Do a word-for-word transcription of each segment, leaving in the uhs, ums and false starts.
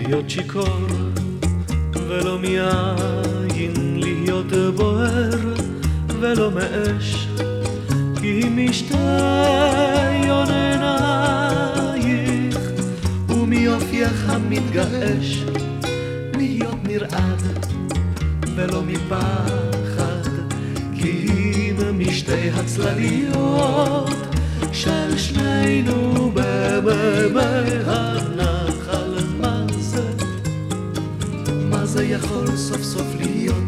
להיות שיכור ולא מיין, להיות בוער ולא מאש, כי משתי עינייך ומיופייך המתגעש, להיות נרעד ולא מפחד, כי אם משתי הצלליות של שנינו במימי הנחל, מה זה, מה זה יכול סוף סוף להיות?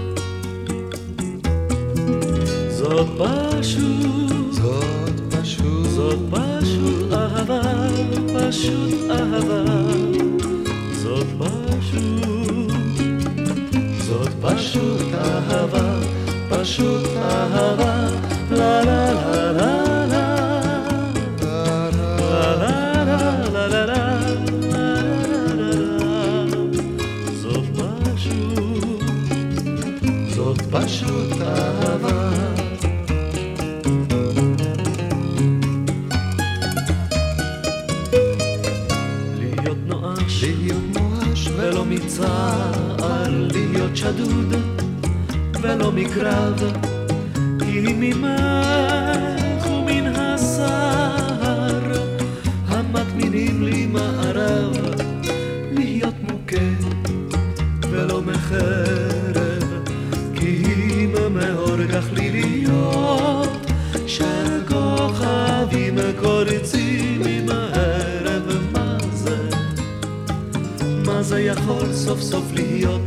זאת פשוט, זאת פשוט, זאת פשוט אהבה, פשוט אהבה, זאת פשוט, זאת פשוט אהבה, פשוט אהבה, לה לה לה לה פשוט אהבה. להיות נואש, להיות נואש ולא מצער, להיות שדוד ולא מקרב, כי ממך ומן הסהר המטמינים לי מערב, להיות מוכה ולא מחרב, מאור כך לי להיות של כוכבים קורצים עם הערב, מה זה, מה זה יכול סוף סוף להיות?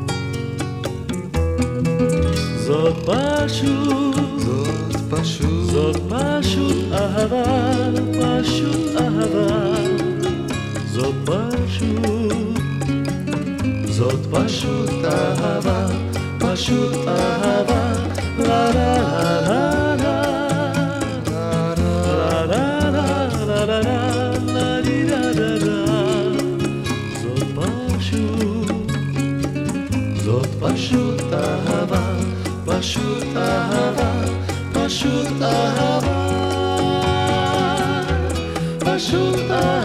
זאת פשוט, זאת פשוט, זאת פשוט אהבה, פשוט אהבה, זאת פשוט, זאת פשוט אהבה, פשוט אהבה, לה לה לה לה לה לה לה לה לה לה, זאת פשוט, זאת פשוט אהבה, פשוט אהבה, פשוט אהבה, פשוט אהבה.